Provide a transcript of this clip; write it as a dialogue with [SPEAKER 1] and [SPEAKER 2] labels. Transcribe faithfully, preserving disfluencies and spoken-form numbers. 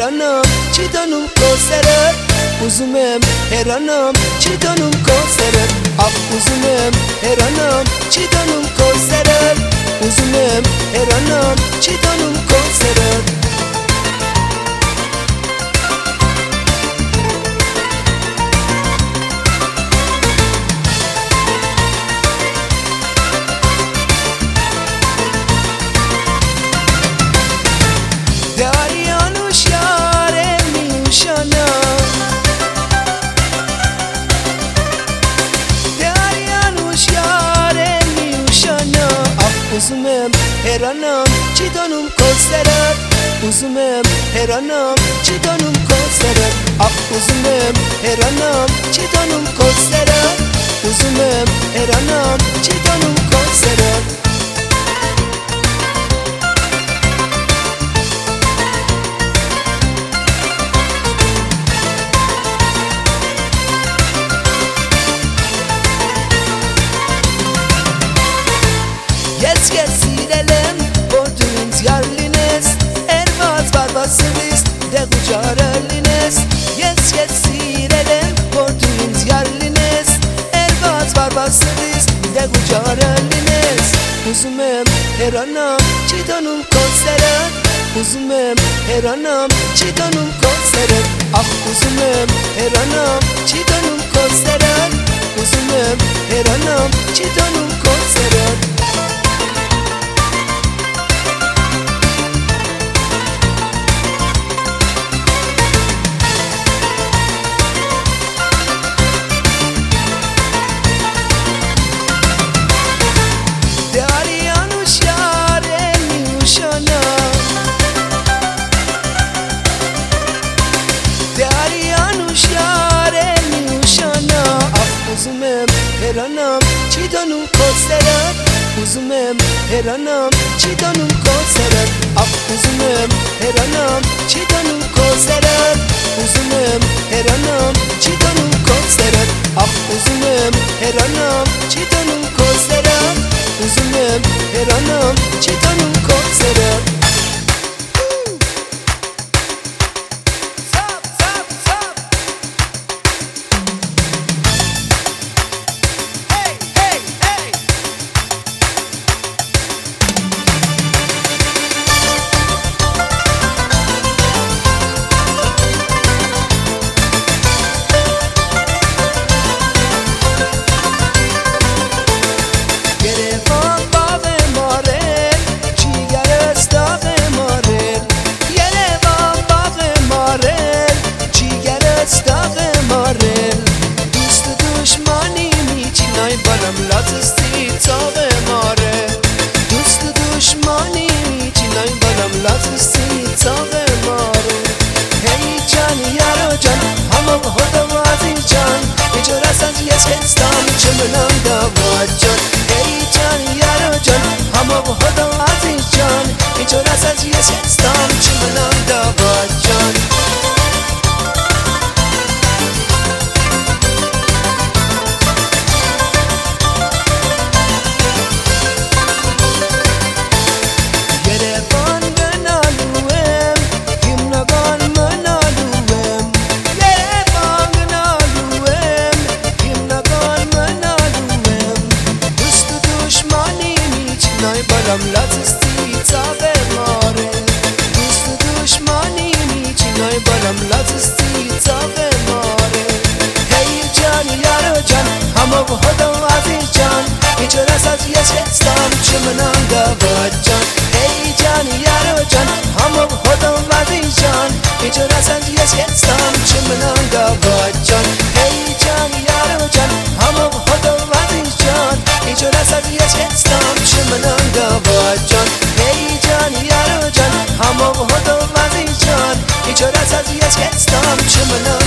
[SPEAKER 1] هرانم چی دانم کوسرت uzumem heranam çidanım koserer ak uzumem heranam çidanım koserer uzumem heranam çidanım koserer Dariyanuş yare nişana Uzumem heranam çidanım koserer uzumem heranam çidanım koserer ak uzumem heranam çidanım koserer uzumem heranam çidanım koserer Yes, yes, silelim, borduğunuz yerliniz Ervaz barbasınız, de gucareliniz Yes, yes, silelim, borduğunuz yerliniz Ervaz barbasınız, de gucareliniz Uzumem heranam, çidanım koserer Uzumem heranam, çidanım koserer Ah uzumem heranam, çidanım koserer Uzumem heranam, çidanım koserer Uzumem heranam çidanım koserer Uzumem heranam çidanım koserer Ah uzumem heranam çidanım koserer Uzumem heranam çidanım koserer Ah uzumem heranam çidanım koserer Uzumem heranam çidanım koserer Lazısتی تاق ماره دوست دشمانی چینای بلم لازستی تاق ماره هی جان یارو جان همه خدا وازی جان ایجور از یسکستان چمنم داواد جان هی جان یارو جان همه خدا وازی جان ایجور از یسکستان چمنم داواد جان بلم لازستی تاق ماره دوست دشمانی میچینای بلم لازستی تاق ماره هی جان یارو جان همه خدا وازی جان ایجور از یسکستان چمنم داواد جان هی جان یارو جان همه خدا وازی جان ایجور از یسکستان چمنم داواد جان هی جان یارو جان همه خدا وازی جان ایجور از یسکستان چمنم داواد جان هی جان یارو جان همه خدا وازی جان ایجور از یسکستان چمنم